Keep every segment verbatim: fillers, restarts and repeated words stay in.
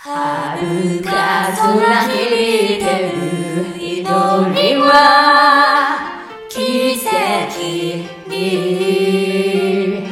遥か空に響ける祈りは奇跡に。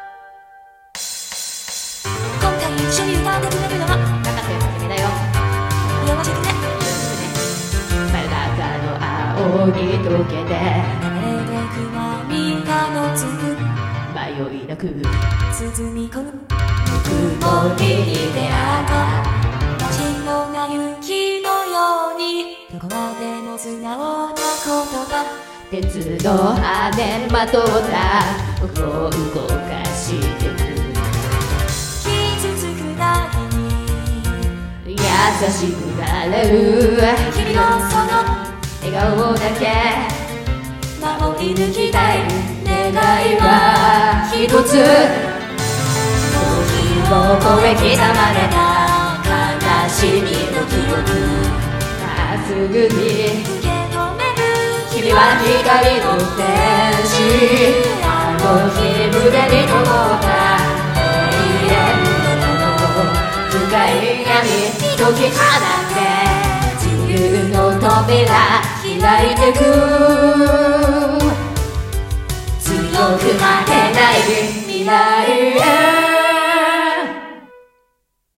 今回一緒に歌ってくれるのは高瀬はじめだよ。 よろしくね。 真ん中の青に溶けて流れてく涙の粒迷いなく包み込む曇りに出会った街のが雪のようにどこまでも素直な言葉鉄の羽まとった僕を動かしてく傷つくだけに優しくなれる君のその笑顔だけ守り抜きたい願いは一つ時を超え刻まれた悲しみの記憶まっすぐに受け止める君は光の天使あの日胸に灯った永遠の深い闇解き放って自由の扉開いてく